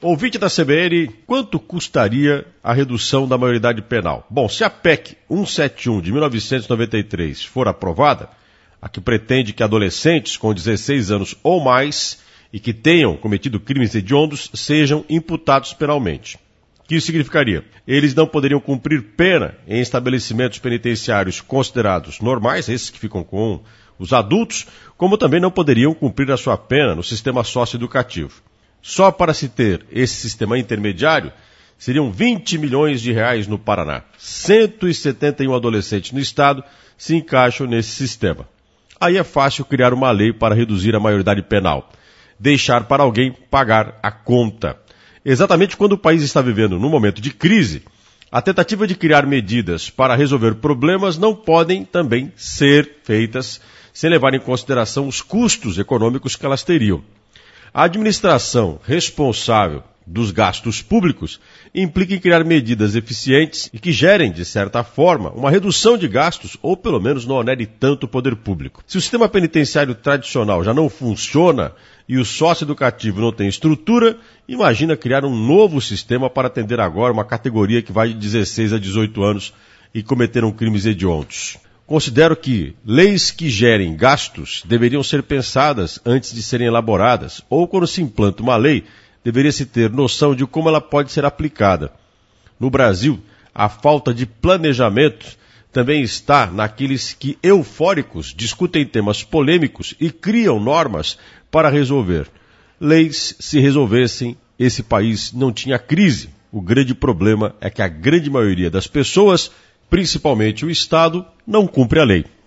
Ouvinte da CBN, quanto custaria a redução da maioridade penal? Bom, se a PEC 171 de 1993 for aprovada, a que pretende que adolescentes com 16 anos ou mais e que tenham cometido crimes hediondos sejam imputados penalmente. O que isso significaria? Eles não poderiam cumprir pena em estabelecimentos penitenciários considerados normais, esses que ficam com os adultos, como também não poderiam cumprir a sua pena no sistema socioeducativo. Só para se ter esse sistema intermediário, seriam 20 milhões de reais no Paraná. 171 adolescentes no estado se encaixam nesse sistema. Aí é fácil criar uma lei para reduzir a maioridade penal. Deixar para alguém pagar a conta. Exatamente quando o país está vivendo num momento de crise, a tentativa de criar medidas para resolver problemas não podem também ser feitas sem levar em consideração os custos econômicos que elas teriam. A administração responsável dos gastos públicos implica em criar medidas eficientes e que gerem, de certa forma, uma redução de gastos ou, pelo menos, não onere tanto o poder público. Se o sistema penitenciário tradicional já não funciona e o socioeducativo não tem estrutura, imagina criar um novo sistema para atender agora uma categoria que vai de 16 a 18 anos e cometeram crimes hediondos. Considero que leis que gerem gastos deveriam ser pensadas antes de serem elaboradas, ou quando se implanta uma lei, deveria-se ter noção de como ela pode ser aplicada. No Brasil, a falta de planejamento também está naqueles que, eufóricos, discutem temas polêmicos e criam normas para resolver. Leis, se resolvessem, esse país não tinha crise. O grande problema é que a grande maioria das pessoas, principalmente o Estado, não cumpre a lei.